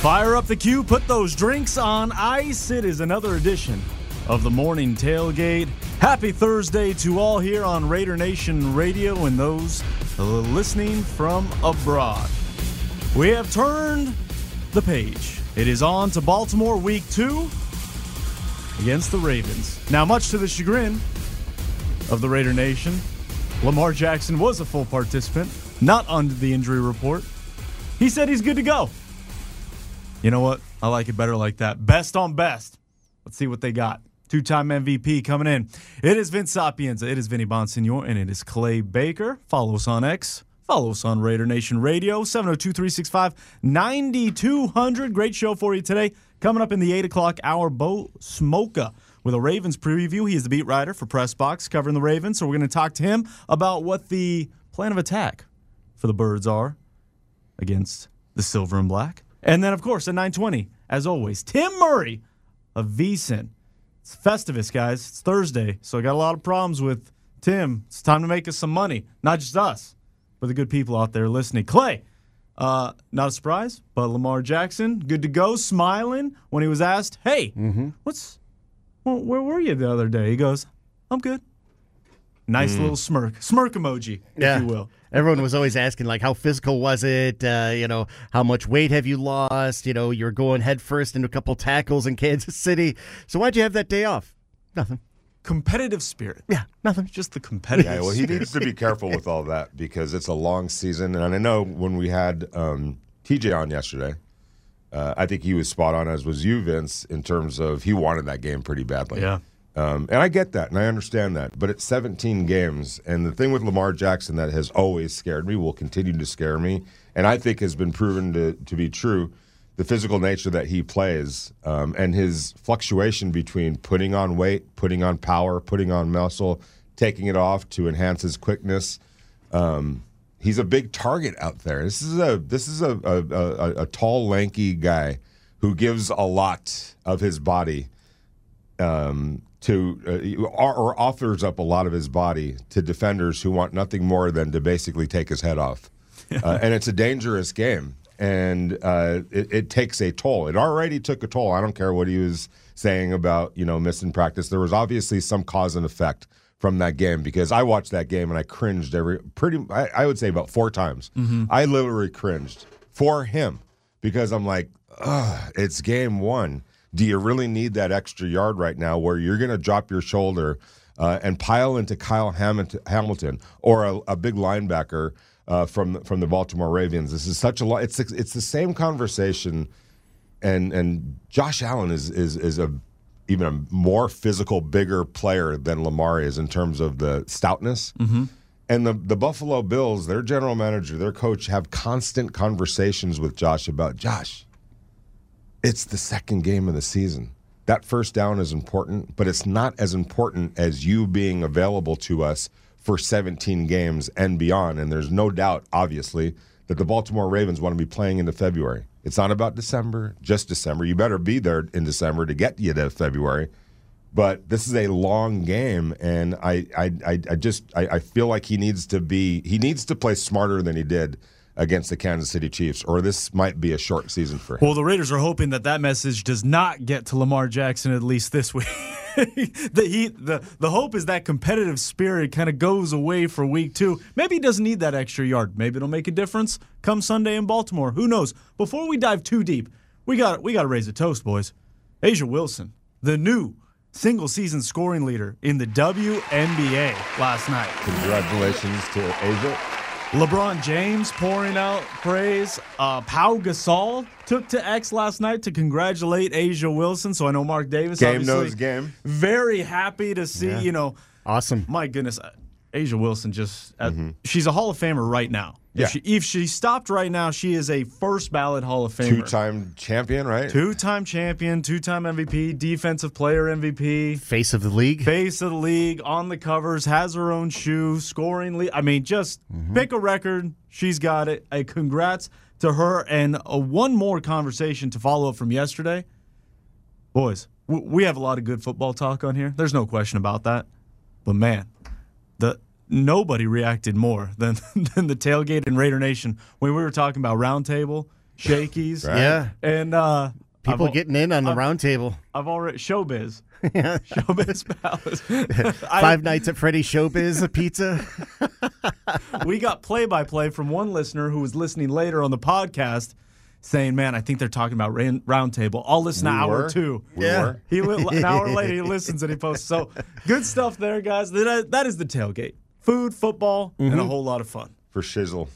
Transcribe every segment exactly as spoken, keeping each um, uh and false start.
Fire up the queue, put those drinks on ice. It is another edition of the Morning Tailgate. Happy Thursday to all here on Raider Nation Radio and those listening from abroad. We have turned the page. It is on to Baltimore week two against the Ravens. Now, much to the chagrin of the Raider Nation, Lamar Jackson was a full participant, not on the injury report. He said he's good to go. You know what? I like it better like that. Best on best. Let's see what they got. Two-time M V P coming in. It is Vince Sapienza. It is Vinny Bonsignor, and it is Clay Baker. Follow us on X. Follow us on Raider Nation Radio, seven oh two, three six five, nine two hundred. Great show for you today. Coming up in the eight o'clock hour, Bo Smoka with a Ravens preview. He is the beat writer for Press Box covering the Ravens, so we're going to talk to him about what the plan of attack for the Birds are against the Silver and Black. And then, of course, at nine twenty, as always, Tim Murray of VSiN. It's Festivus, guys. It's Thursday, so I got a lot of problems with Tim. It's time to make us some money. Not just us, but the good people out there listening. Clay, uh, not a surprise, but Lamar Jackson, good to go, smiling when he was asked, hey, mm-hmm. what's, well, where were you the other day? He goes, I'm good. Nice mm. little smirk. Smirk emoji, yeah. if you will. Everyone was always asking, like, how physical was it? Uh, you know, how much weight have you lost? You know, you're going head first into a couple tackles in Kansas City. So why'd you have that day off? Nothing. Competitive spirit. Yeah, nothing. Just the competitive Yeah, well, he spirit. needs to be careful with all that because it's a long season. And I know when we had um, T J on yesterday, uh, I think he was spot on, as was you, Vince, in terms of he wanted that game pretty badly. Yeah. Um, and I get that, and I understand that. But it's seventeen games, and the thing with Lamar Jackson that has always scared me, will continue to scare me, and I think has been proven to, to be true, the physical nature that he plays um, and his fluctuation between putting on weight, putting on power, putting on muscle, taking it off to enhance his quickness. Um, he's a big target out there. This is a this is a, a, a, a tall, lanky guy who gives a lot of his body um, to uh, or, or offers up a lot of his body to defenders who want nothing more than to basically take his head off. Uh, and it's a dangerous game, and uh, it, it takes a toll. It already took a toll. I don't care what he was saying about, you know, missing practice. There was obviously some cause and effect from that game because I watched that game and I cringed every pretty. I, I would say about four times. Mm-hmm. I literally cringed for him because I'm like, ugh, it's game one. Do you really need that extra yard right now where you're going to drop your shoulder uh, and pile into Kyle Hamilton or a, a big linebacker uh, from from the Baltimore Ravens? This is such a lot. It's it's the same conversation, and and Josh Allen is is is a even a more physical, bigger player than Lamar is in terms of the stoutness. Mm-hmm. And the the Buffalo Bills, their general manager, their coach, have constant conversations with Josh about Josh. It's the second game of the season. That first down is important, but it's not as important as you being available to us for seventeen games and beyond. And there's no doubt, obviously, that the Baltimore Ravens want to be playing into February. It's not about December, just December. You better be there in December to get you to February. But this is a long game, and I I, I, I just I, I feel like he needs to be he needs to play smarter than he did against the Kansas City Chiefs, or this might be a short season for him. Well, the Raiders are hoping that that message does not get to Lamar Jackson at least this week. the, he, the, the hope is that competitive spirit kind of goes away for week two. Maybe he doesn't need that extra yard. Maybe it'll make a difference come Sunday in Baltimore. Who knows? Before we dive too deep, we got we got to raise a toast, boys. A'ja Wilson, the new single-season scoring leader in the W N B A last night. Congratulations to A'ja. LeBron James pouring out praise. Uh, Pau Gasol took to X last night to congratulate A'ja Wilson. So I know Mark Davis, game obviously, knows game. Very happy to see, yeah. you know. Awesome. My goodness, A'ja Wilson just, mm-hmm. uh, she's a Hall of Famer right now. Yeah. If she, if she stopped right now, she is a first ballot Hall of Famer. Two-time champion, right? Two-time champion, two-time M V P, defensive player M V P. Face of the league. Face of the league, on the covers, has her own shoe, scoring league. I mean, just mm-hmm. pick a record. She's got it. A congrats to her. And a one more conversation to follow up from yesterday. Boys, w- we have a lot of good football talk on here. There's no question about that. But, man, the nobody reacted more than, than the tailgate and Raider Nation when we were talking about Roundtable Shakey's. Right. Yeah. And uh, People I've, getting in on the I've- round table. I've already Showbiz. Showbiz Palace. Five nights at Freddy's Showbiz, a pizza. We got play-by-play from one listener who was listening later on the podcast saying, man, I think they're talking about ran- round table. I'll listen We an hour were? or two. We Yeah. were. He li- An hour later, he listens and he posts. So good stuff there, guys. That, that is the tailgate. Food, football, and a whole lot of fun. For shizzle.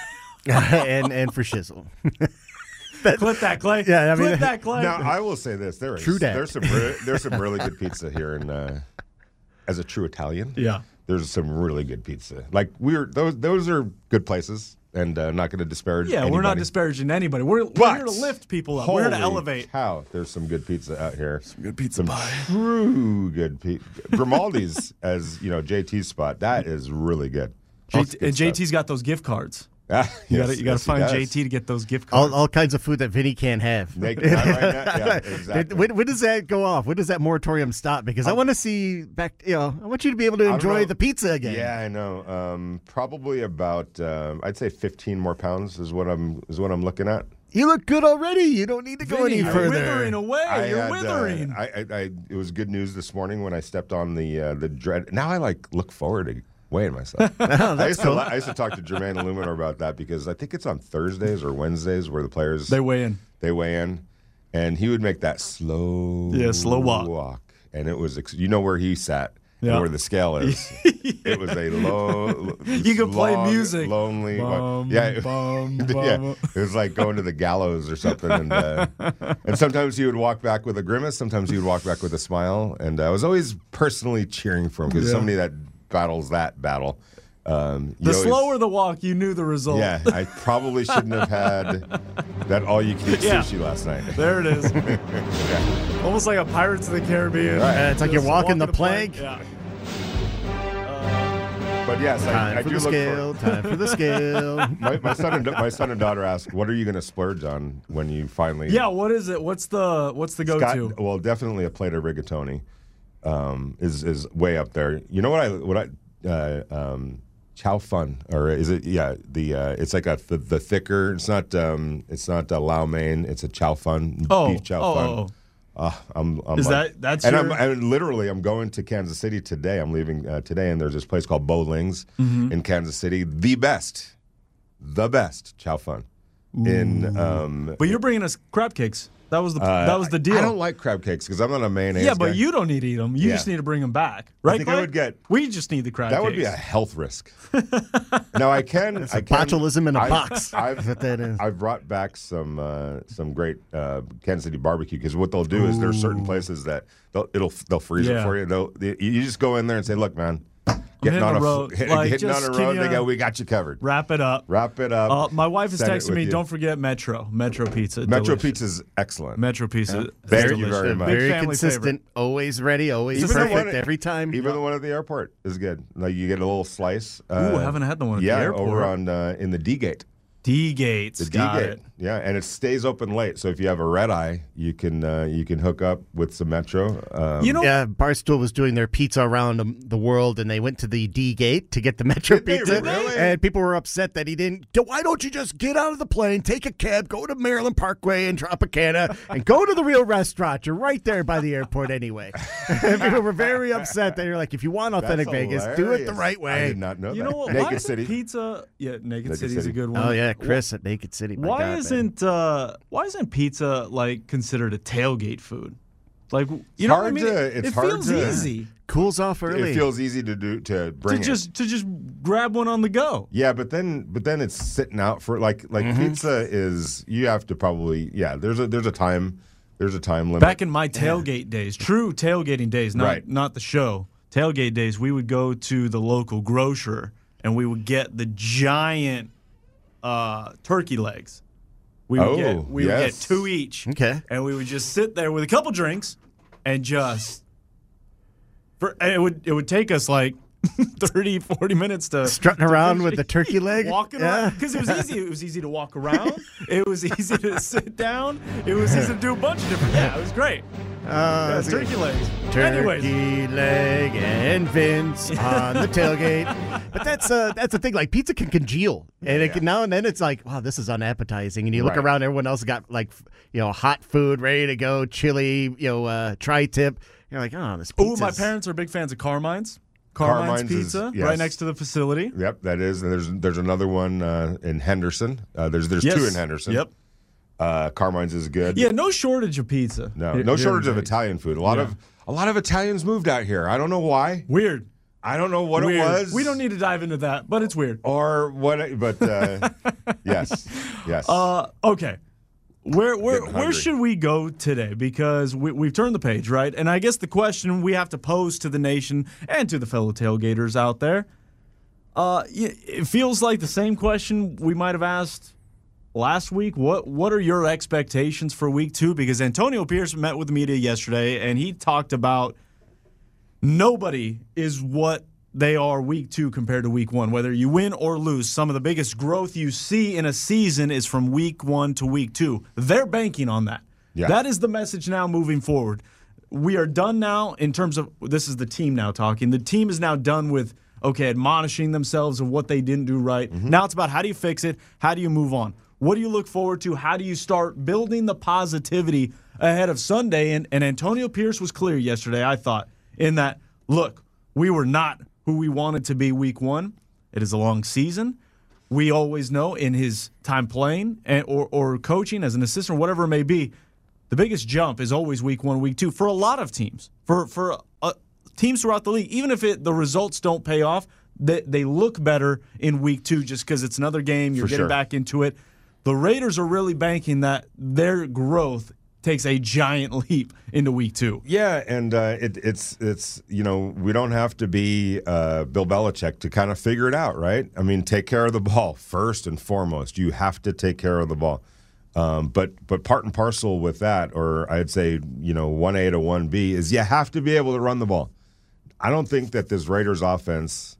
and and for shizzle. Clip that, Clay. Yeah, I mean- Clip that, Clay. Now, I will say this. There is, True dat. there's some re- there's some really good pizza here. And uh, as a true Italian, Yeah. there's some really good pizza. Like, we're those those are good places. And uh, not going to disparage Yeah, we're not anybody. disparaging anybody. We're, we're But here to lift people up. We're here to holy elevate. cow, there's some good pizza out here. Some good pizza some pie. True good pizza. Grimaldi's, as you know, J T's spot. That is really good. J- That's good and stuff. J T's got those gift cards. Ah, You yes, got you got to yes, he find does. J T to get those gift cards. All, all kinds of food that Vinny can't have. Naked, right, right now? Yeah, exactly. When, when does that go off? When does that moratorium stop? Because I want to see back. You know, I want you to be able to don't enjoy know. the pizza again. Yeah, I know. Um, probably about um, I'd say fifteen more pounds is what I'm is what I'm looking at. You look good already. You don't need to go Vinny, any you're further. withering away. I You're had, uh, withering. I, I, I, it was good news this morning when I stepped on the uh, the dread. Now I like look forward to weighing myself. I, used to, I used to talk to Jermaine Illuminor about that because I think it's on Thursdays or Wednesdays where the players They weigh in. they weigh in, and he would make that slow Yeah, slow walk. walk, and it was ex- you know where he sat. Yeah. And where the scale is, it was a low. You could play long, music. lonely. Bum, yeah, it- bum, yeah, bum. it was like going to the gallows or something. And uh, and sometimes he would walk back with a grimace. Sometimes he would walk back with a smile. And I was always personally cheering for him because Yeah. somebody that battles that battle. Um, you The always- slower the walk, you knew the result. Yeah, I probably shouldn't have had that all-you-can-eat Yeah. sushi last night. There it is. Yeah. Almost like a Pirates of the Caribbean. Right. Yeah, it's like you're Just walking the plank. Yeah. But yes, I, Time I for do the look scale. for. Time for the scale. My, my son and my son and daughter asked, "What are you going to splurge on when you finally?" Yeah, what is it? What's the what's the Scott- go-to? well, definitely a plate of rigatoni um, is is way up there. You know what I what I uh, um, chow fun or is it? Yeah, the uh, it's like a the, the thicker. It's not um, it's not a lao mein. It's a chow fun Oh, beef chow oh, fun. oh, oh. Uh, I'm, I'm Is like- that- that's and your- I'm and literally I'm going to Kansas City today. I'm leaving uh, today, and there's this place called Bowling's Mm-hmm. in Kansas City. The best, the best chow fun in. Um, But you're bringing us crab cakes. That was the uh, that was the deal. I don't like crab cakes because I'm not a mayonnaise. yeah, but guy. you don't need to eat them. You Yeah. just need to bring them back, right? think I Clay? would get- We just need the crab That cakes. would be a health risk. Now I can. It's I a can, botulism in a I've- box. I've, That's what that is. I've brought back some uh, some great uh, Kansas City barbecue because what they'll do is there's certain places that they'll it'll they'll freeze Yeah. it for you. They'll they, you just go in there and say, "Look, man, getting hitting on the a road. hit, Like, getting just on a can road, you- they go, we got you covered. Wrap it up. Wrap it up." Uh, my wife is Send it texting with me. you. Don't forget Metro. Metro Pizza. Metro delicious. Pizza's excellent. Metro Pizza. Thank is you delicious. very much. Big Very family consistent. favorite. Always ready. Always Even the perfect one- every time. Even the one at the airport is good. Like you get a little slice. Ooh, Uh, I haven't had the one at yeah, the airport. over on uh, in the D gate. D Gates. The D Got gate, it. yeah, and it stays open late. So if you have a red eye, you can uh, you can hook up with some Metro. Um, You know, Yeah, Barstool was doing their pizza around um, the world, and they went to the D Gate to get the Metro Did they Pizza. really? And people were upset that he didn't. Why don't you just get out of the plane, take a cab, go to Maryland Parkway and Tropicana, and go to the real restaurant? You're right there by the airport anyway. And people were very upset. They were like, if you want that's authentic Vegas, do it the hilarious. right I way. did not know you that. know what? Why Naked isn't City. pizza? Yeah, Naked, Naked City's a City. good one. Oh yeah, Chris at Naked City. My Why God, man. isn't uh, why isn't pizza like considered a tailgate food? Like you It's know hard what I mean? to- it's it hard feels to- easy Cools off early. It feels easy to do to to bring it. just to just grab one on the go. Yeah, but then but then it's sitting out for like like Mm-hmm. pizza is you have to probably yeah there's a there's a time there's a time limit. Back in my tailgate days, true tailgating days, not Right. not the show. Tailgate days, we would go to the local grocer and we would get the giant uh, turkey legs. We would Oh, get we would get yes. two each. Okay. And we would just sit there with a couple drinks and just for and it would it would take us like thirty, forty minutes to Strutting to around finish with the turkey leg? walking Yeah. around because it was easy. It was easy to walk around. It was easy to sit down. It was easy to do a bunch of different. Yeah, it was great. Uh, Yes, turkey legs. Turkey Anyways. leg and Vince on the tailgate. But that's uh, that's the thing. Like pizza can congeal, and it can, now and then it's like, wow, this is unappetizing. And you look Right. around, everyone else got like, you know, hot food ready to go, chili, you know, uh, tri-tip. You're like, oh, this pizza. Ooh, my parents are big fans of Carmine's. Carmine's Carmine's is- Pizza, yes. right next to the facility. Yep, that is. And there's there's another one uh, in Henderson. Uh, there's there's Yes. two in Henderson. Yep. Uh, Carmine's is good. Yeah, no shortage of pizza. No, Here- no here shortage in of Vegas. Italian food. A lot Yeah. of a lot of Italians moved out here. I don't know why. Weird. I don't know what Weird. it was. We don't need to dive into that, but it's weird. or what. it- But uh, yes, yes. Uh, okay. Where where Getting where hungry. should we go today? Because we, we've turned the page, right? And I guess the question we have to pose to the nation and to the fellow tailgaters out there, uh, y- it feels like the same question we might have asked last week. What what are your expectations for week two? Because Antonio Pierce met with the media yesterday, and he talked about nobody is what they are week two compared to week one. Whether you win or lose, some of the biggest growth you see in a season is from week one to week two. They're banking on that. Yeah. That is the message now moving forward. We are done now in terms of, this is the team now talking. The team is now done with, okay, admonishing themselves of what they didn't do right. Mm-hmm. Now it's about how do you fix it? How do you move on? What do you look forward to? How do you start building the positivity ahead of Sunday? And, and Antonio Pierce was clear yesterday, I thought, in that, look, we were not who we wanted to be week one. It is a long season. We always know in his time playing and, or, or coaching as an assistant or whatever it may be, the biggest jump is always week one, week two for a lot of teams. For for uh, teams throughout the league, even if it, the results don't pay off, they, they look better in week two just because it's another game. You're For getting sure. back into it. The Raiders are really banking that their growth takes a giant leap into week two. Yeah, and uh, it, it's it's you know we don't have to be uh, Bill Belichick to kind of figure it out, right? I mean, take care of the ball first and foremost. You have to take care of the ball, um, but but part and parcel with that, or I'd say you know one A to one B is you have to be able to run the ball. I don't think that this Raiders offense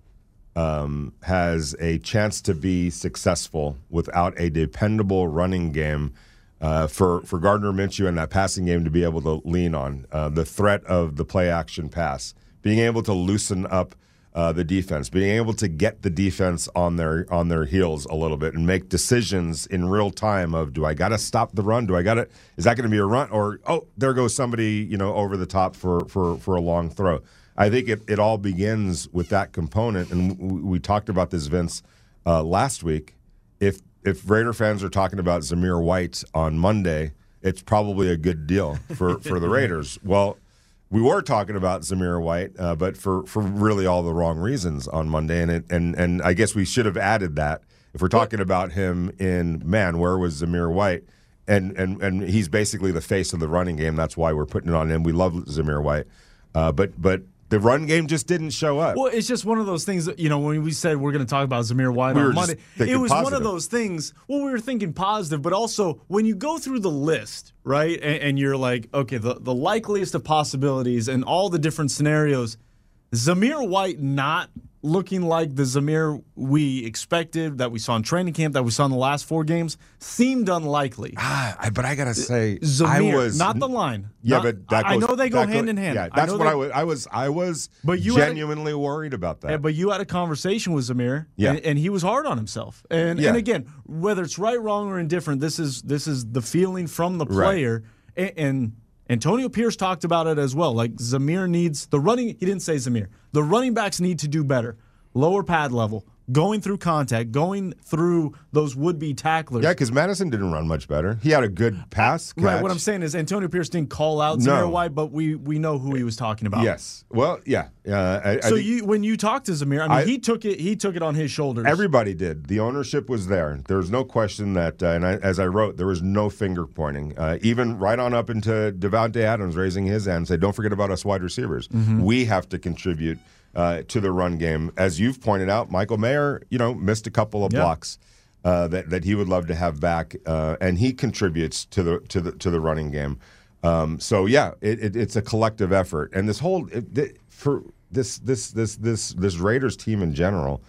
um, has a chance to be successful without a dependable running game. Uh, for, for Gardner Minshew and that passing game to be able to lean on, uh, the threat of the play-action pass, being able to loosen up uh, the defense, being able to get the defense on their on their heels a little bit and make decisions in real time of, do I got to stop the run? Do I got to, is that going to be a run? Or, oh, there goes somebody, you know, over the top for, for, for a long throw. I think it, it all begins with that component, and we, we talked about this, Vince, uh, last week. If If Raider fans are talking about Zamir White on Monday, it's probably a good deal for, for the Raiders. Well, we were talking about Zamir White, uh, but for, for really all the wrong reasons on Monday, and it, and and I guess we should have added that. If we're talking about him in, man, where was Zamir White? And and and he's basically the face of the running game. That's why we're putting it on him. We love Zamir White, uh, but but. The run game just didn't show up. Well, it's just one of those things that, you know, when we said we're going to talk about Zamir White We were on just Monday, thinking it was one positive. of those things, well, we were thinking positive, but also when you go through the list, right, and, and you're like, okay, the, the likeliest of possibilities and all the different scenarios, Zamir White not looking like the Zamir we expected, that we saw in training camp, that we saw in the last four games, seemed unlikely. Ah, I, but I gotta say, Zamir, I was not the line. Yeah, Not- but that I, goes, I know they go that hand goes- in hand. Yeah, I that's know what they- I was. I was. I was But you had a- genuinely worried about that. Yeah, but you had a conversation with Zamir, Yeah. and, and he was hard on himself. And Yeah. and again, whether it's right, wrong, or indifferent, this is this is the feeling from the Right. player. And, and Antonio Pierce talked about it as well. Like Zamir needs the running. He didn't say Zamir. The running backs need to do better. Lower pad level, going through contact, going through those would-be tacklers. yeah, because Madison didn't run much better. He had a good pass catch. Right. What I'm saying is Antonio Pierce didn't call out No. Zamir White, but we we know who he was talking about. Yes. Well, yeah. Uh, I, I So think you when you talked to Zamir, I mean, I- he took it. He took it on his shoulders. everybody did. The ownership was there. There was no question that, uh, and I, as I wrote, there was no finger pointing. Uh, even right on up into Devontae Adams raising his hand and said, "Don't forget about us wide receivers. Mm-hmm. We have to contribute." Uh, to the run game. As you've pointed out, Michael Mayer, you know, missed a couple of Yeah. blocks uh, that that he would love to have back, uh, and he contributes to the to the to the running game. Um, so yeah, it, it, it's a collective effort, and this whole it, th- for this this this this this Raiders team in general,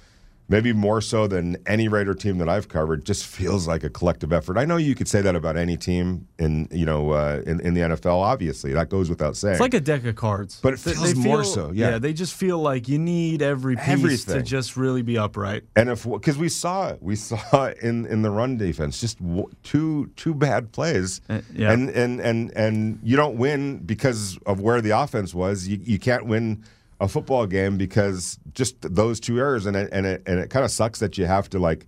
maybe more so than any Raider team that I've covered, just feels like a collective effort. I know you could say that about any team in you know uh, in, in the N F L. Obviously, that goes without saying. It's like a deck of cards, but it feels they, they more feel, so. Yeah. yeah, they just feel like you need every piece Everything. to just really be upright. And if because we saw it, we saw it in, in the run defense, just w- two two bad plays, uh, yeah. and and and and you don't win because of where the offense was. You you can't win a football game because just those two errors, and it, and it and it kind of sucks that you have to like,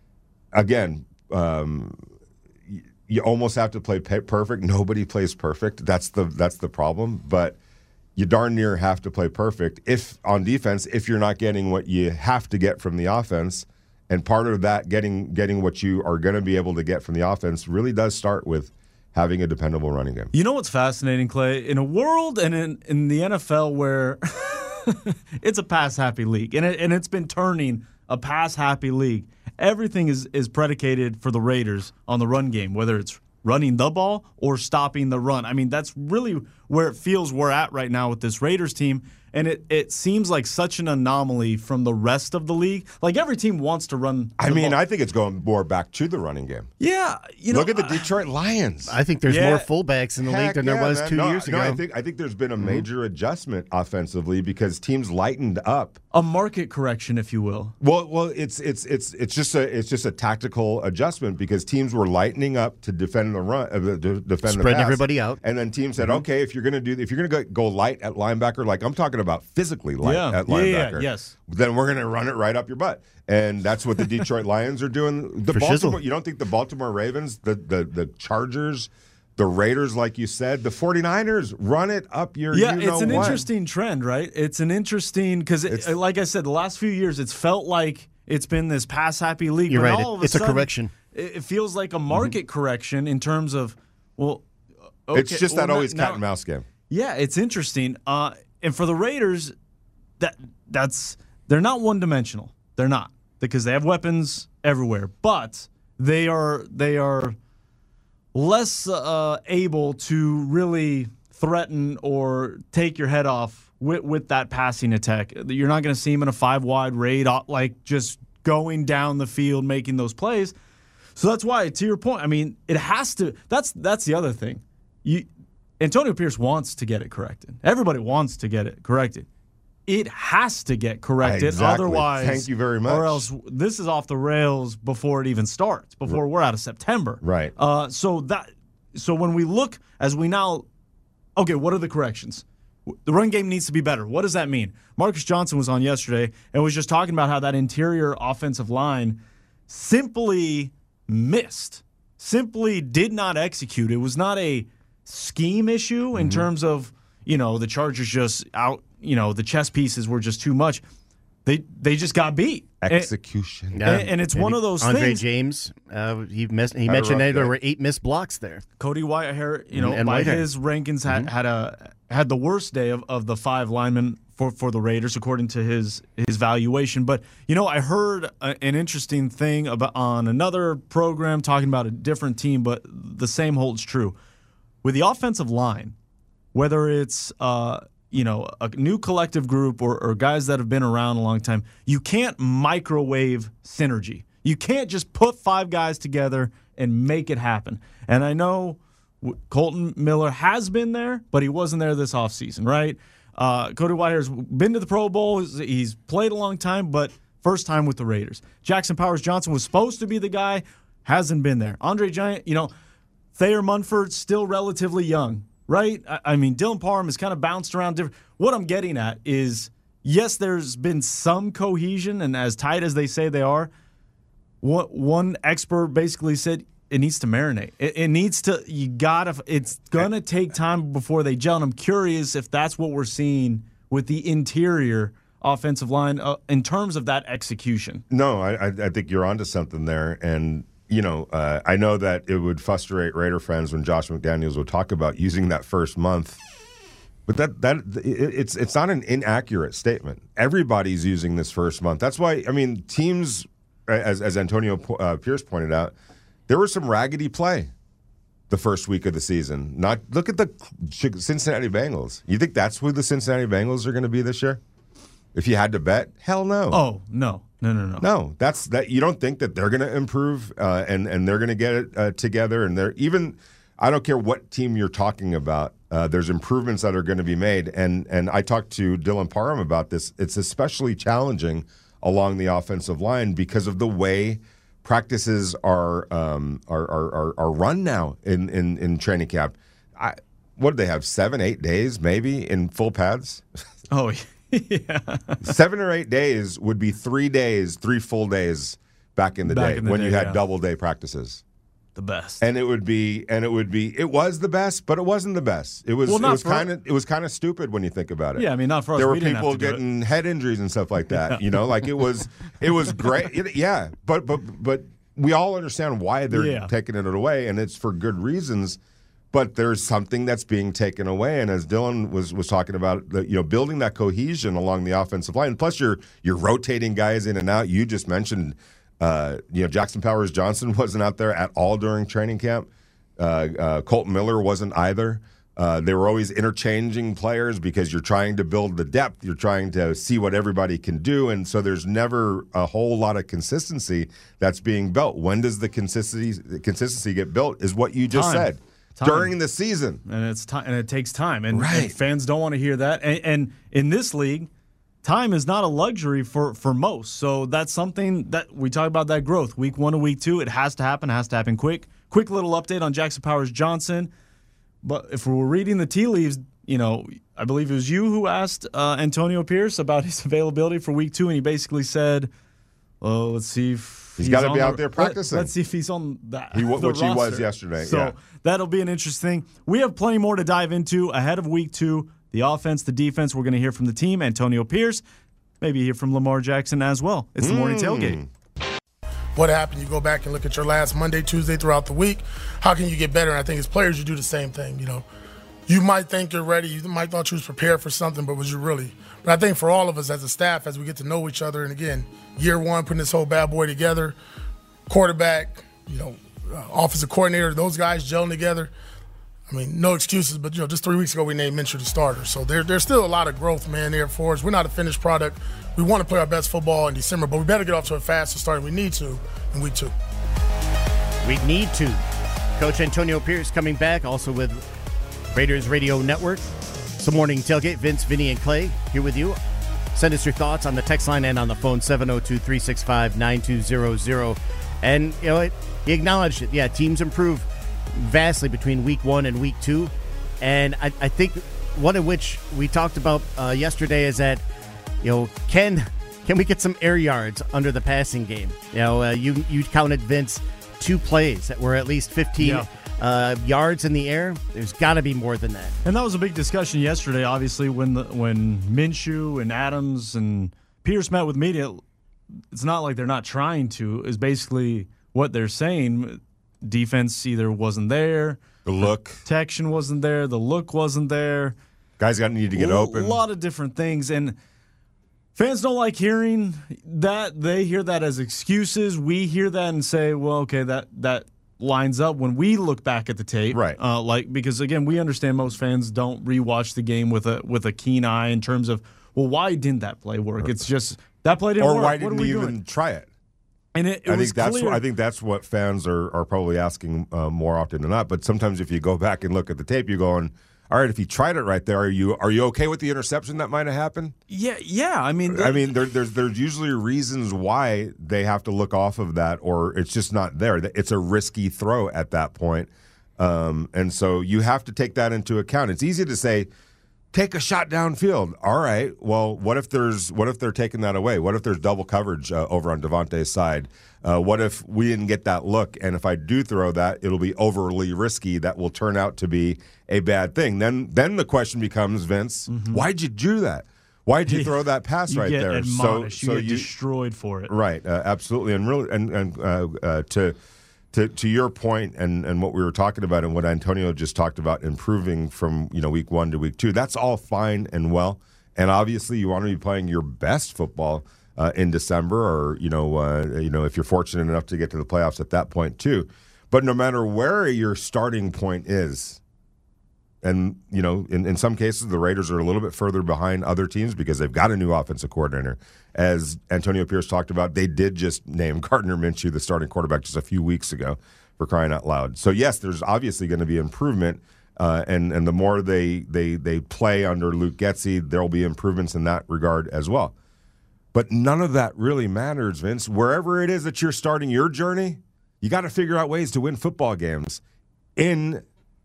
again, um, you, you almost have to play pe- perfect. Nobody plays perfect. That's the that's the problem. But you darn near have to play perfect if on defense if you're not getting what you have to get from the offense, and part of that getting getting what you are going to be able to get from the offense really does start with having a dependable running game. You know what's fascinating, Clay? In a world and in, in the N F L where it's a pass-happy league, and, it, and it's been turning a pass-happy league, everything is, is predicated for the Raiders on the run game, whether it's running the ball or stopping the run. I mean, that's really where it feels we're at right now with this Raiders team. And it, it seems like such an anomaly from the rest of the league. Like, every team wants to run I the mean, ball. I think it's going more back to the running game. Yeah. You know, Look at the Detroit Lions. I think there's Yeah. more fullbacks in the Heck league than yeah, there was man. two no, years ago. No, I think I think there's been a major adjustment offensively because teams lightened up. a market correction, if you will. Well, well, it's it's it's it's just a it's just a tactical adjustment because teams were lightening up to defend the run, uh, to defend the Spreading pass. everybody out. and then teams said, okay, if you're going to do if you're going to go, go light at linebacker, like I'm talking about physically light Yeah. at Yeah, linebacker, yeah, yes. then we're going to run it right up your butt, and that's what the Detroit Lions are doing. The For Baltimore, shizzle. you don't think the Baltimore Ravens, the the the Chargers, the Raiders, like you said, the 49ers run it up your Yeah, you know it's an what. interesting trend, right? It's an interesting because, like I said, the last few years, it's felt like it's been this pass-happy league. You're but right. all of It's a sudden, correction. It, it feels like a market mm-hmm. correction in terms of, well, okay, It's just well, that always now, cat and mouse game. Yeah, it's interesting. Uh, and for the Raiders, that that's they're not one-dimensional. They're not because they have weapons everywhere, but they are they are. less uh, able to really threaten or take your head off with, with that passing attack. You're not going to see him in a five-wide raid, like just going down the field, making those plays. So that's why, to your point, I mean, it has to. That's that's the other thing. You, Antonio Pierce wants to get it corrected. Everybody wants to get it corrected. It has to get corrected, Exactly. otherwise. Thank you very much. Or else this is off the rails before it even starts. Before we're out of September. Right. Uh, so that. So when we look, as we now, okay, what are the corrections? The run game needs to be better. What does that mean? Marcus Johnson was on yesterday and was just talking about how that interior offensive line simply missed, simply did not execute. It was not a scheme issue in mm-hmm. terms of, you know, the Chargers just out, you know, the chess pieces were just too much. They they just got beat. Execution. And, and, and it's Maybe one of those Andre things. James, uh, he, missed, he Had a mentioned rough that there day. were eight missed blocks there. Cody Whitehair, you know, And by Whitehair. his rankings, had, Mm-hmm. had a had the worst day of, of the five linemen for, for the Raiders, according to his his valuation. But, you know, I heard a, an interesting thing about on another program talking about a different team, but the same holds true. With the offensive line, whether it's uh, you know, a new collective group or, or guys that have been around a long time, you can't microwave synergy. You can't just put five guys together and make it happen. And I know Colton Miller has been there, but he wasn't there this offseason, right? Uh, Cody Whitehair's been to the Pro Bowl. He's played a long time, but first time with the Raiders. Jackson Powers Johnson was supposed to be the guy, hasn't been there. Andre Giant, you know, Thayer Munford, still relatively young. Right? I mean, Dylan Parham has kind of bounced around different. What I'm getting at is, yes, there's been some cohesion, and as tight as they say they are, what one expert basically said, it needs to marinate. It, it needs to, you gotta, it's gonna take time before they gel. And I'm curious if that's what we're seeing with the interior offensive line uh, in terms of that execution. No, I, I think you're onto something there, and you know, uh, I know that it would frustrate Raider fans when Josh McDaniels would talk about using that first month, but that that it, it's it's not an inaccurate statement. Everybody's using this first month. That's why, I mean, teams, as as Antonio uh, Pierce pointed out, there was some raggedy play the first week of the season. Not look at the Cincinnati Bengals. You think that's who the Cincinnati Bengals are going to be this year? If you had to bet, hell no. Oh, no. No, no, no. No, that's that. You don't think that they're going to improve uh, and and they're going to get it uh, together, and they're even. I don't care what team you're talking about. Uh, there's improvements that are going to be made, and and I talked to Dylan Parham about this. It's especially challenging along the offensive line because of the way practices are um, are, are are are run now in in, in training camp. I, what do they have? Seven, eight days, maybe in full pads. Oh, yeah. Seven or eight days would be three days, three full days back in the Back day in the when day, you had yeah. double day practices. The best. And it would be, and it would be, it was the best, but it wasn't the best. It was, Well, it not was for- kind of, it was kind of stupid when you think about it. Yeah, I mean, not for us. There were We didn't have people to do it. getting head injuries and stuff like that. You know, like it was, it was great. It- yeah, but but but we all understand why they're Yeah. taking it away, and it's for good reasons. But there's something that's being taken away, and as Dylan was was talking about, the, you know, building that cohesion along the offensive line. Plus, you're you're rotating guys in and out. You just mentioned. Uh, you know, Jackson Powers Johnson wasn't out there at all during training camp. Uh, uh, Colton Miller wasn't either. Uh, they were always interchanging players because you're trying to build the depth. You're trying to see what everybody can do. And so there's never a whole lot of consistency that's being built. When does the consistency, the consistency get built is what you just Time. said. Time. During the season. And it's time, and it takes time, and, Right. and fans don't want to hear that. And, and in this league, time is not a luxury for, for most. So that's something that we talk about, that growth. Week one to week two, it has to happen, has to happen quick. Quick little update on Jackson Powers Johnson. But if we were reading the tea leaves, you know, I believe it was you who asked uh, Antonio Pierce about his availability for week two, and he basically said, "Oh, let's see if He's gotta on be the- out there practicing. Let, let's see if he's on that, He wa- the which he was roster." yesterday, So yeah. that'll be an interesting. We have plenty more to dive into ahead of week two. The offense, the defense. We're going to hear from the team, Antonio Pierce. Maybe hear from Lamar Jackson as well. It's the morning tailgate. What happened? You go back and look at your last Monday, Tuesday throughout the week. How can you get better? And I think as players, you do the same thing. You know, you might think you're ready. You might thought you was prepared for something, but was you really? But I think for all of us as a staff, as we get to know each other, and again, year one, putting this whole bad boy together, quarterback, you know, uh, offensive coordinator, those guys gelling together. I mean, no excuses, but, you know, just three weeks ago we named Minshew the starter. So there, there's still a lot of growth, man, there for us. We're not a finished product. We want to play our best football in December, but we better get off to a faster start, and we need to in week two. We need to. Coach Antonio Pierce coming back, also with Raiders Radio Network. It's the morning tailgate. Vince, Vinny, and Clay here with you. Send us your thoughts on the text line and on the phone, seven oh two, three six five, nine two zero zero. And, you know, he acknowledged it. Yeah, teams improve vastly between week one and week two. And I, I think one of which we talked about uh, yesterday is that, you know, can can we get some air yards under the passing game? You know, uh, you you counted, Vince, two plays that were at least fifteen Yeah. uh, yards in the air. There's got to be more than that. And that was a big discussion yesterday, obviously, when the, when Minshew and Adams and Pierce met with media. It's not like they're not trying to, is basically what they're saying. Defense either wasn't there, The look. protection wasn't there, the look wasn't there. Guys got need to get a open. A lot of different things. And fans don't like hearing that. They hear that as excuses. We hear that and say, well, okay, that that lines up when we look back at the tape. Right. Uh, like because, again, we understand most fans don't rewatch the game with a with a keen eye in terms of, well, why didn't that play work? It's just that play didn't Or work. why What didn't are we he even doing? try it? And it, it I was think that's clear. what, I think that's what fans are, are probably asking uh, more often than not. But sometimes if you go back and look at the tape, you're going, all right, if he tried it right there, are you are you okay with the interception that might have happened? yeah, yeah. I mean, I mean, there, there's there's usually reasons why they have to look off of that, or it's just not there. It's a risky throw at that point, um, and so you have to take that into account. It's easy to say, take a shot downfield. All right. Well, what if there's what if they're taking that away? What if there's double coverage uh, over on Devontae's side? Uh, what if we didn't get that look? And if I do throw that, it'll be overly risky. That will turn out to be a bad thing. Then, then the question becomes, Vince, mm-hmm. why'd you do that? Why'd you throw that pass you right get there? Admonished. So, you so get you destroyed for it. right? Uh, absolutely. And really, and and uh, uh, to. To, to your point and, and what we were talking about and what Antonio just talked about, improving from you know week one to week two, that's all fine and well. And obviously, you want to be playing your best football uh, in December, or you know, uh, you know, if you're fortunate enough to get to the playoffs at that point too. But no matter where your starting point is, and you know, in, in some cases, the Raiders are a little bit further behind other teams because they've got a new offensive coordinator. As Antonio Pierce talked about, they did just name Gardner Minshew the starting quarterback just a few weeks ago, for crying out loud. So yes, there's obviously going to be improvement, uh, and and the more they they they play under Luke Getsy, there will be improvements in that regard as well. But none of that really matters, Vince. Wherever it is that you're starting your journey, you got to figure out ways to win football games in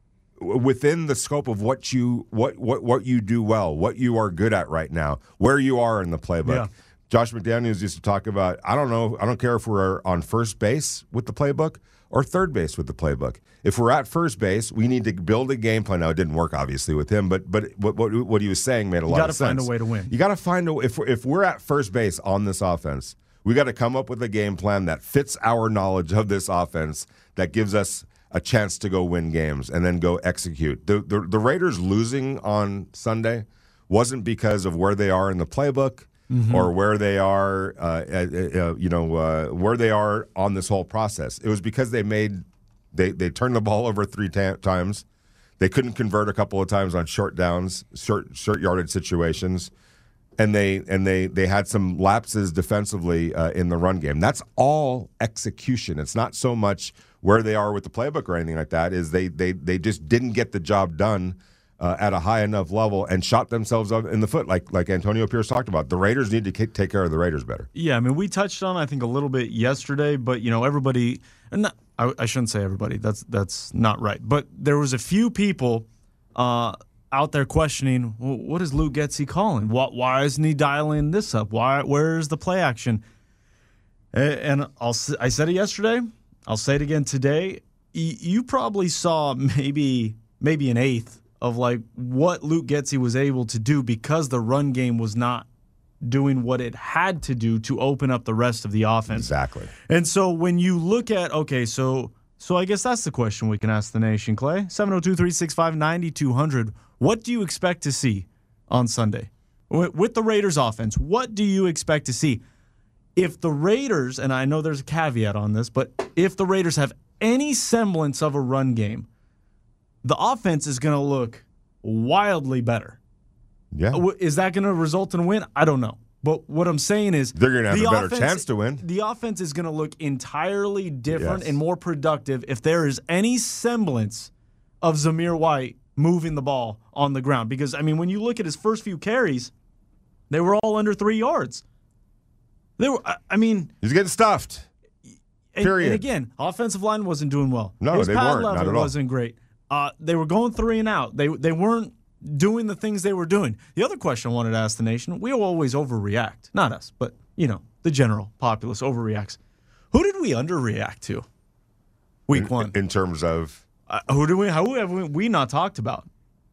within the scope of what you what what what you do well, what you are good at right now, where you are in the playbook. Yeah. Josh McDaniels used to talk about, I don't know, I don't care if we're on first base with the playbook or third base with the playbook. If we're at first base, we need to build a game plan. Now, it didn't work, obviously, with him, but but what what, what he was saying made a You lot got to of sense. find a way to win. You got to find a if we're, if we're at first base on this offense, we got to come up with a game plan that fits our knowledge of this offense that gives us a chance to go win games and then go execute. The the, the Raiders losing on Sunday wasn't because of where they are in the playbook. Mm-hmm. Or where they are, uh, uh, you know, uh, where they are on this whole process. It was because they made, they they turned the ball over three ta- times. They couldn't convert a couple of times on short downs, short short yardage situations, and they and they they had some lapses defensively uh, in the run game. That's all execution. It's not so much where they are with the playbook or anything like that. Is they they they just didn't get the job done Uh, at a high enough level and shot themselves up in the foot, like like Antonio Pierce talked about. The Raiders need to k- take care of the Raiders better. Yeah, I mean, we touched on I think a little bit yesterday, but you know, everybody, and not, I, I shouldn't say everybody. That's that's not right. But there was a few people uh, out there questioning, well, what is Luke Getsy calling? What? Why isn't he dialing this up? Why? Where's the play action? And, and I'll I said it yesterday. I'll say it again today. Y- you probably saw maybe maybe an eighth of like what Luke Getsy was able to do because the run game was not doing what it had to do to open up the rest of the offense. Exactly. And so when you look at, okay, so so I guess that's the question we can ask the nation, Clay. seven oh two, three six five, nine two hundred. What do you expect to see on Sunday? With the Raiders offense, what do you expect to see? If the Raiders, and I know there's a caveat on this, but if the Raiders have any semblance of a run game, the offense is going to look wildly better. Yeah. Is that going to result in a win? I don't know. But what I'm saying is they're going to have the a better offense, chance to win. The offense is going to look entirely different Yes. and more productive if there is any semblance of Zamir White moving the ball on the ground. Because, I mean, when you look at his first few carries, they were all under three yards. They were, I mean... He's getting stuffed. And, Period. and again, offensive line wasn't doing well. No, His they pad weren't. Not level at all. wasn't great. Uh, they were going three and out. They they weren't doing the things they were doing. The other question I wanted to ask the nation, we always overreact. Not us, but, you know, the general populace overreacts. Who did we underreact to week in, one? In terms of... Uh, who do we? Who have we, we not talked about?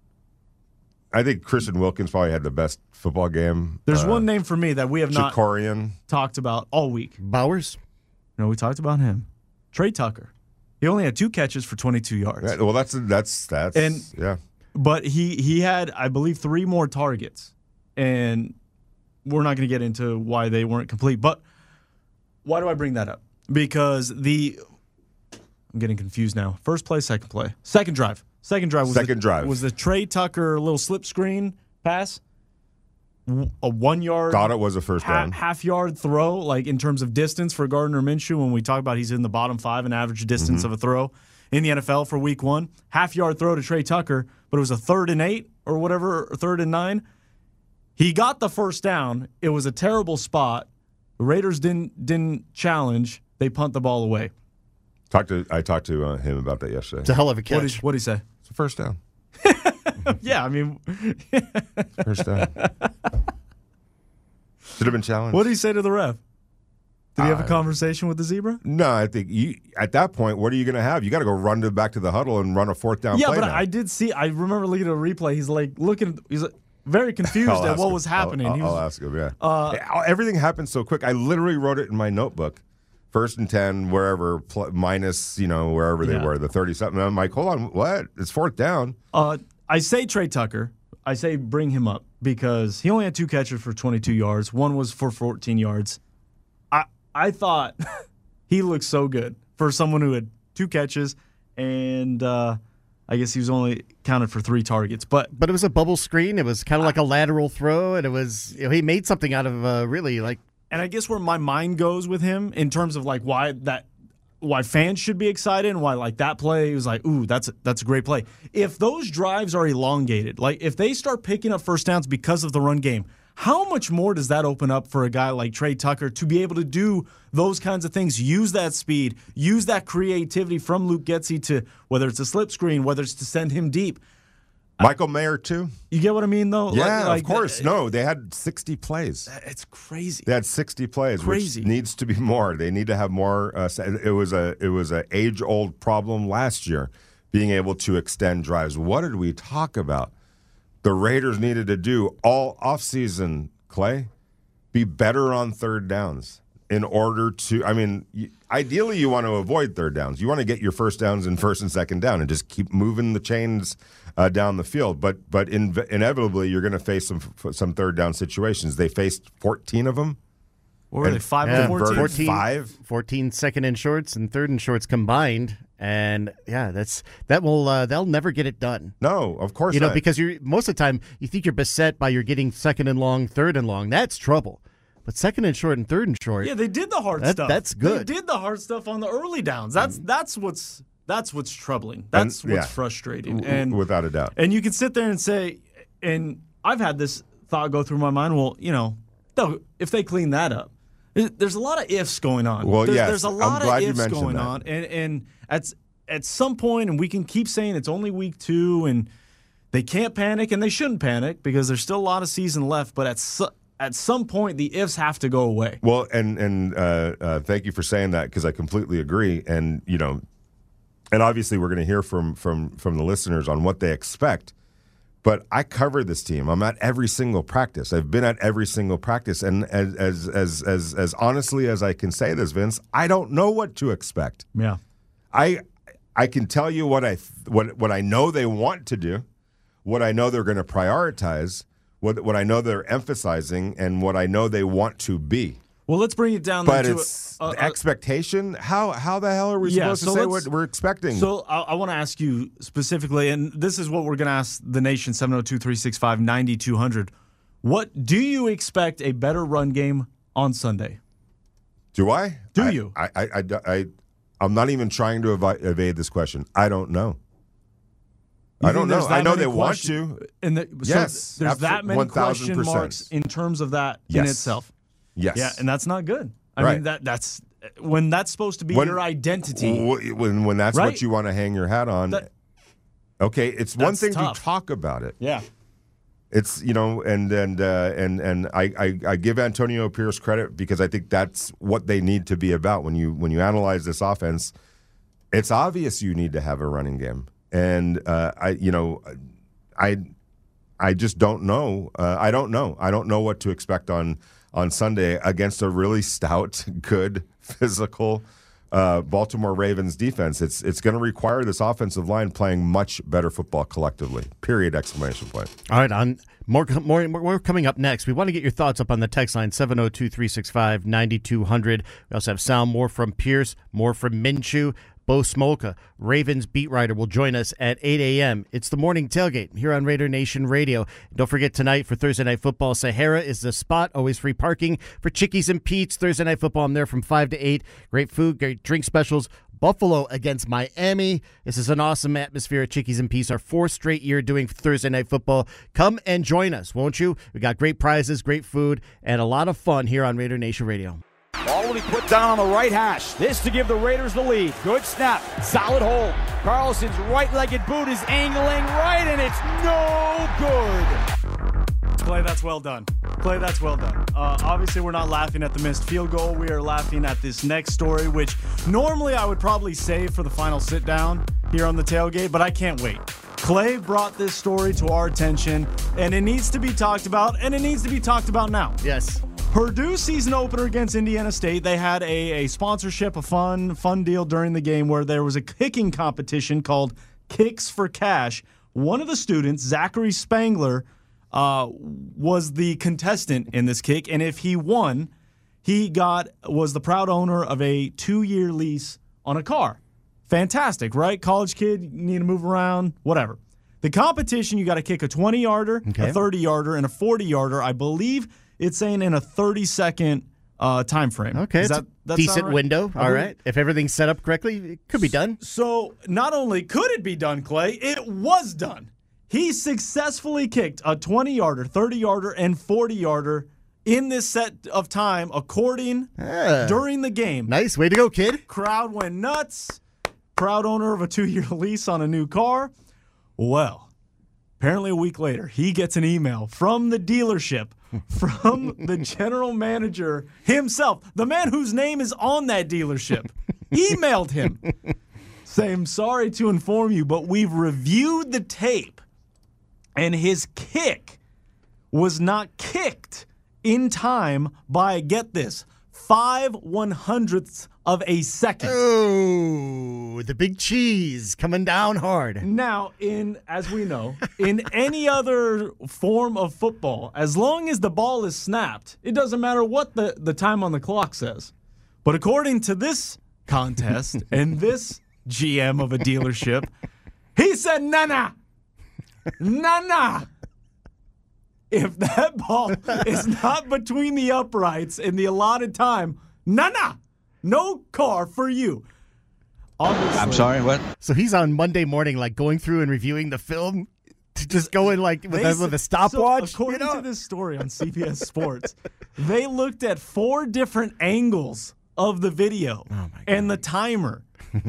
I think Christian Wilkins probably had the best football game. There's uh, one name for me that we have not Chikorian. talked about all week. Bowers? No, we talked about him. Trey Tucker. He only had two catches for twenty-two yards. Yeah, well, that's that's that's And- yeah. But he, he had, I believe, three more targets. And we're not going to get into why they weren't complete. But why do I bring that up? Because the – I'm getting confused now. First play, second play. Second drive. Second drive was Second the, drive. was the Trey Tucker little slip screen pass. W- A one-yard – Thought it was a first down. half-yard throw, like in terms of distance for Gardner Minshew. When we talk about he's in the bottom five in average distance Mm-hmm. of a throw in the N F L for week one. Half-yard throw to Trey Tucker, but it was a third and eight or whatever, or third and nine. He got the first down. It was a terrible spot. The Raiders didn't didn't challenge. They punt the ball away. Talked to I talked to uh, him about that yesterday. It's a hell of a What did catch. what did he say? It's a first down. Yeah, I mean, First down. Should have been challenged. what did he say to the ref? Did he have a Uh, conversation with the zebra? No, I think you at that point, what are you going to have? You got to go run to back to the huddle and run a fourth down Yeah, play but now. I did see. I remember looking at a replay. He's like looking. He's like, very confused I'll at ask what him. was happening. I'll, He I'll was, ask him. Yeah. Uh, Yeah, everything happened so quick. I literally wrote it in my notebook. First and ten, wherever pl- minus, you know, wherever they Yeah. were, the thirty something. I'm like, hold on, what? It's fourth down. uh, I say Trey Tucker. I say bring him up because he only had two catches for twenty-two yards. One was for fourteen yards. I I thought he looked so good for someone who had two catches, and uh, I guess he was only counted for three targets. But But it was a bubble screen. It was kind of like a lateral throw, and it was you know, he made something out of uh, really like. And I guess where my mind goes with him in terms of like why that why fans should be excited and why like that play was like, ooh, that's a, that's a great play. If those drives are elongated, like if they start picking up first downs because of the run game, how much more does that open up for a guy like Trey Tucker to be able to do those kinds of things, use that speed, use that creativity from Luke Getsy to whether it's a slip screen, whether it's to send him deep. Michael Mayer, too? You get what I mean, though? Yeah, like, like, of course. No, they had sixty plays. It's crazy. They had sixty plays, Crazy. which needs to be more. They need to have more. Uh, it was a it was an age-old problem last year, being able to extend drives. What did we talk about? The Raiders needed to do all offseason, Clay, be better on third downs in order to, I mean, ideally you want to avoid third downs. You want to get your first downs in first and second down and just keep moving the chains uh, down the field. But but in, inevitably you're going to face some some third down situations. They faced fourteen of them. What were they, five Yeah, of fourteen? fourteen. Five? fourteen second and shorts and third and shorts combined. And yeah, that's that will uh, they'll never get it done. No, of course You know, not. because you're most of the time you think you're beset by you're getting second and long, third and long. That's trouble. But second and short and third and short. Yeah, they did the hard That- stuff. that's good. They did the hard stuff on the early downs. That's that's what's that's what's troubling. That's And- what's yeah. frustrating. W- And without a doubt. And you can sit there and say, and I've had this thought go through my mind. Well, you know, they'll- if they clean that up, there's- there's a lot of ifs going on. Well, there's, yes, there's a I'm lot glad of you ifs mentioned going that. on, and and at at some point, and we can keep saying it's only week two, and they can't panic, and they shouldn't panic because there's still a lot of season left. But at su- at some point, the ifs have to go away. Well, and and uh, uh, thank you for saying that because I completely agree. And you know, and obviously we're going to hear from from from the listeners on what they expect. But I cover this team. I'm at every single practice. I've been at every single practice, and as as as as, as honestly as I can say this, Vince, I don't know what to expect. Yeah. I I can tell you what I what what I know they want to do, what I know they're going to prioritize, what what I know they're emphasizing, and what I know they want to be. Well, let's bring it down. But then to it's a, a, the expectation. How how the hell are we Yeah, supposed so to say let's- what we're expecting? So I, I want to ask you specifically, and this is what we're going to ask the nation, seven oh two, three six five, nine two hundred. What do you expect a better run game on Sunday? do I? Do I, you? I, I, I, I, I'm not even trying to evi- evade this question. I don't know. You I don't think know. there's that I know many they want question- to. And the, Yes, so there's that absolute- many one thousand question percent. marks in terms of that in Yes. itself. Yes. Yeah, and that's not good. I Right. mean, that that's when that's supposed to be When- your identity. W- When when that's Right? what you want to hang your hat on. That- okay, it's one That's thing tough. to talk about it. Yeah. It's you know, and and uh, and and I, I, I give Antonio Pierce credit because I think that's what they need to be about when you when you analyze this offense. It's obvious you need to have a running game, and uh, I you know, I I just don't know. Uh, I don't know. I don't know what to expect on on Sunday against a really stout, good, physical uh, Baltimore Ravens defense. It's it's going to require this offensive line playing much better football collectively. Period! Exclamation point. All right, on more, more, more coming up next. We want to get your thoughts up on the text line seven oh two, three six five, nine two hundred. We also have sound more from Pierce, more from Minshew. Bo Smolka, Ravens beat writer, will join us at eight a.m. It's the morning tailgate here on Raider Nation Radio. Don't forget tonight for Thursday Night Football, Sahara is the spot. Always free parking for Chickies and Pete's. Thursday Night Football, I'm there from five to eight. Great food, great drink specials. Buffalo against Miami. This is an awesome atmosphere at Chickies and Pete's. Our fourth straight year doing Thursday Night Football. Come and join us, won't you? We got great prizes, great food, and a lot of fun here on Raider Nation Radio. Ball will be put down on the right hash. This to give the Raiders the lead. Good snap. Solid hold. Carlson's right-legged boot is angling right, and it's no good. Clay, that's well done. Clay, that's well done. Uh, obviously, we're not laughing at the missed field goal. We are laughing at this next story, which normally I would probably save for the final sit-down here on the tailgate, but I can't wait. Clay brought this story to our attention, and it needs to be talked about, and it needs to be talked about now. Yes. Purdue season opener against Indiana State. They had a, a sponsorship, a fun, fun deal during the game where there was a kicking competition called Kicks for Cash. One of the students, Zachary Spangler, uh, was the contestant in this kick, and if he won, he got was the proud owner of a two-year lease on a car. Fantastic, right? College kid, you need to move around, whatever. The competition, you got to kick a twenty-yarder, Okay. a thirty-yarder, and a forty-yarder. I believe it's saying in a thirty-second uh, time frame. Okay, Is it's that, a that decent sound right? window. I All believe- right. If everything's set up correctly, it could be done. So not only could it be done, Clay, it was done. He successfully kicked a twenty-yarder, thirty-yarder, and forty-yarder in this set of time, according Ah. during the game. Nice. Way to go, kid. Crowd went nuts. Proud owner of a two-year lease on a new car. Well, apparently a week later, he gets an email from the dealership, from the general manager himself, the man whose name is on that dealership, emailed him saying, sorry to inform you, but we've reviewed the tape, and his kick was not kicked in time by, get this, five one-hundredths of a second. Oh, the big cheese coming down hard. Now, in as we know, in any other form of football, as long as the ball is snapped, it doesn't matter what the, the time on the clock says. But according to this contest and this G M of a dealership, he said, nah, nah, nah, nah. If that ball is not between the uprights in the allotted time, nah, nah, no car for you. Obviously, I'm sorry, what? So he's on Monday morning, like going through and reviewing the film, to just going like with, They a, s- with a stopwatch. So according you know? to this story on C B S Sports, they looked at four different angles of the video and the timer.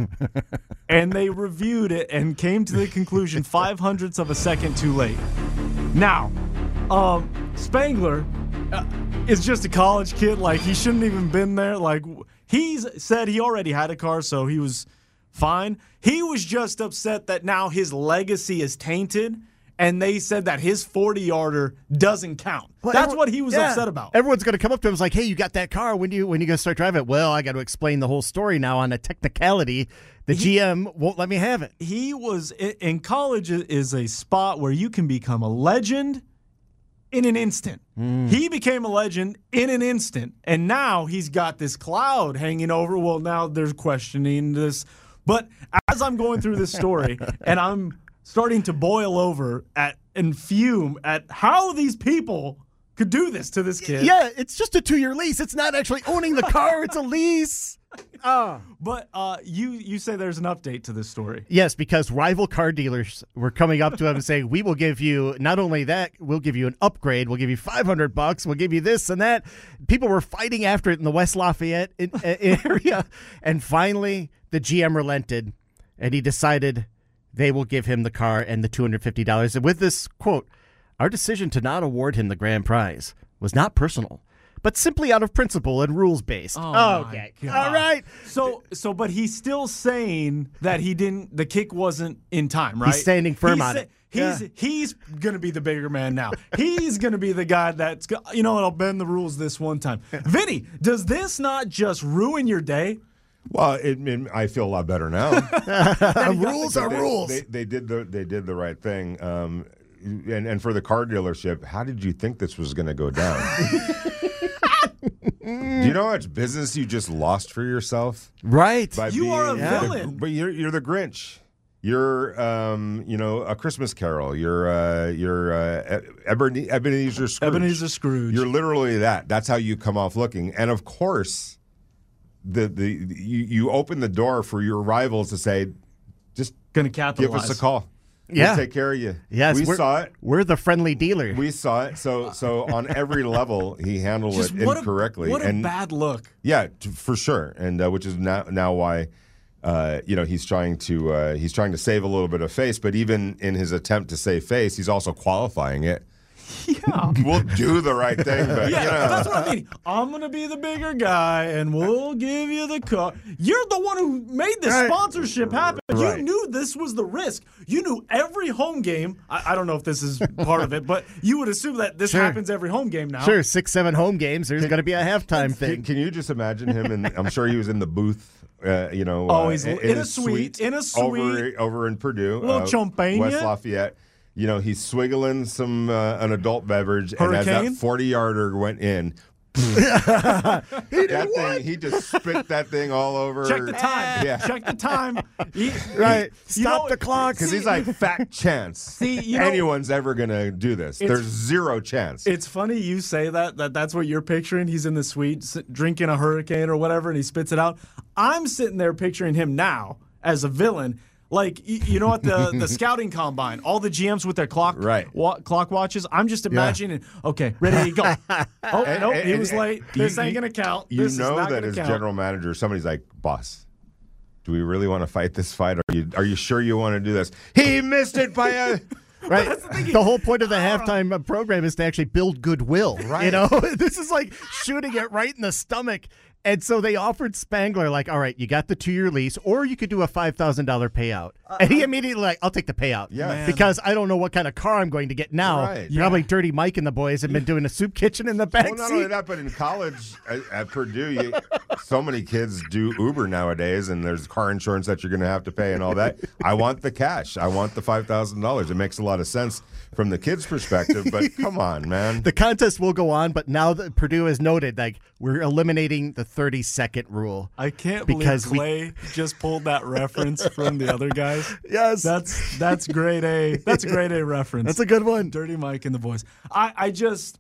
And they reviewed it and came to the conclusion five hundredths of a second too late. Now, um, Spangler uh, is just a college kid. Like, he shouldn't even been there. Like, he's said he already had a car, so he was fine. He was just upset that now his legacy is tainted, and they said that his forty-yarder doesn't count. Well, That's everyone- what he was yeah. upset about. Everyone's going to come up to him and like, hey, you got that car. When do you when you going to start driving it? Well, I got to explain the whole story now on a technicality. The G M won't let me have it. He was in college is a spot where you can become a legend in an instant. Mm. He became a legend in an instant, and now he's got this cloud hanging over. Well, now there's questioning this. But as I'm going through this story, and I'm starting to boil over at and fume at how these people could do this to this kid. Yeah, it's just a two-year lease. It's not actually owning the car. It's a lease. Oh. But uh, you you say there's an update to this story. Yes, because rival car dealers were coming up to him and saying, we will give you, not only that, we'll give you an upgrade. We'll give you five hundred bucks. We'll give you this and that. People were fighting after it in the West Lafayette in, uh, area. And finally, the G M relented, and he decided they will give him the car and the two hundred fifty dollars. And with this quote, our decision to not award him the grand prize was not personal, but simply out of principle and rules based. Oh, my okay. God. All right. So, so, but he's still saying that he didn't. The kick wasn't in time, right? He's standing firm He's on sa- it. He's Yeah. he's gonna be the bigger man now. He's gonna be the guy that's go- you know. I'll bend the rules this one time. Vinny, does this not just ruin your day? Well, it, it, I feel a lot better now. rules are they, rules. They, they did the they did the right thing. Um, and and for the car dealership, how did you think this was going to go down? Do you know how much business you just lost for yourself? Right. By You are a being- villain. But you're you're the Grinch. You're um, you know, A Christmas Carol. You're uh, you're uh, Ebene- Ebenezer Scrooge. Ebenezer Scrooge. You're literally that. That's how you come off looking. And of course, the the you, you open the door for your rivals to say, just Gonna give capitalize. us a call. Yeah. We'll take care of you. Yes, we we're- saw it. We're the friendly dealer. We saw it. So so on every level, he handled Just it what incorrectly. A, what a and bad look. yeah, t- for sure. And uh, which is now now why. Uh, you know, he's trying to uh, he's trying to save a little bit of face, but even in his attempt to save face, he's also qualifying it. Yeah. We'll do the right thing, but Yeah, you know. that's what I mean. I'm going to be the bigger guy, and we'll give you the car. You're the one who made this Right. sponsorship happen. Right. You knew this was the risk. You knew every home game. I, I don't know if this is part of it, but you would assume that this Sure. happens every home game now. Sure, six, seven home games. There's going to be a halftime Can, thing. can you just imagine him? And I'm sure he was in the booth. Uh, you know, Oh, uh, he's in, in a his suite, in a over suite. over in Purdue, Little uh, champagne. West Lafayette. You know, he's swiggling some uh, an adult beverage, and as Hurricane? that forty yarder went in, he That did what? thing, he just spit that thing all over. Check the time. Yeah. Check the time. He, Right. he- you Stop know, the clock. Because he's like, fat chance See, you know- anyone's ever going to do this. There's zero chance. It's funny you say that, that that's what you're picturing. He's in the suite s- drinking a hurricane or whatever, and he spits it out. I'm sitting there picturing him now as a villain. Like, you, you know, at the, the scouting combine, all the G Ms with their clock Right. wa- clock watches. I'm just imagining, okay, ready to go. Oh, And- no, and- he was and- late. you- This ain't you- going to count. You This is know not that gonna as count. general manager, somebody's like, boss, do we really want to fight this fight? Are you are you sure you want to do this? He missed it by a. Right. The whole point of the halftime uh, program is to actually build goodwill. Right. You know, this is like shooting it right in the stomach. And so they offered Spangler, like, all right, you got the two-year lease, or you could do a five thousand dollars payout. Uh, and he immediately like, I'll take the payout. Yeah. Man. Because I don't know what kind of car I'm going to get now. Right. Probably Dirty Mike and the boys have been doing a soup kitchen in the back Well, not only seat. that, but in college at, at Purdue, you, so many kids do Uber nowadays, and there's car insurance that you're going to have to pay and all that. I want the cash. I want the five thousand dollars. It makes a lot of sense from the kids' perspective, but come on, man. The contest will go on, but now that Purdue has noted, like, we're eliminating the thirty-second rule. I can't Because we- believe Clay just pulled that reference from the other guys. Yes. That's that's grade A. That's a grade A reference. That's a good one. Dirty Mike and the boys. I, I just,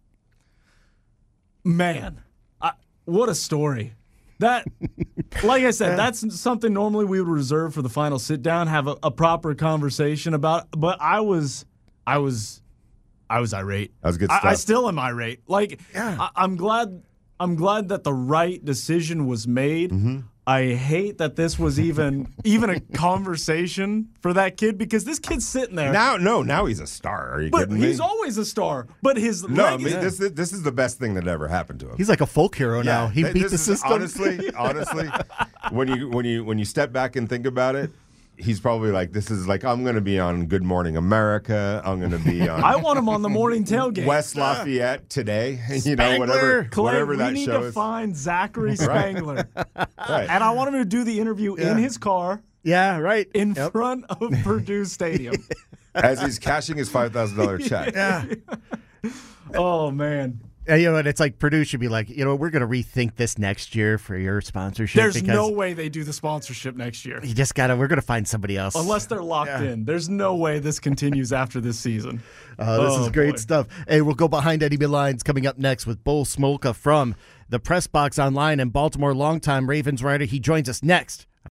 man, I, what a story. That, like I said, that's something normally we would reserve for the final sit down, have a, a proper conversation about. But I was, I was, I was irate. That was good I, stuff. I still am irate. Like, I, I'm glad, I'm glad that the right decision was made. Mm-hmm. I hate that this was even even a conversation for that kid because this kid's sitting there. Now, no, now he's a star. Are you but kidding me? he's always a star. But his no, I legacy, mean, this, is- this is the best thing that ever happened to him. He's like a folk hero now. He th- beat this the is- system. Honestly, honestly, when you when you when you step back and think about it, he's probably like, this is like, I'm going to be on Good Morning America. I'm going to be on I want him on the morning tailgate. West Lafayette today. You know, whatever, Clay, whatever we that need show to is. find Zachary Spangler, Right. and I want him to do the interview in his car Yeah, right. in Yep. front of Purdue Stadium. As he's cashing his five thousand dollars check. Yeah. Oh man. And, you know, and it's like Purdue should be like, you know, we're going to rethink this next year for your sponsorship. There's because no way they do the sponsorship next year. You just got to, we're going to find somebody else. Unless they're locked in. There's no way this continues after this season. Uh, this Oh, is great boy. stuff. Hey, we'll go behind Eddie Lines coming up next with Bull Smolka from the Press Box Online and Baltimore longtime Ravens writer. He joins us next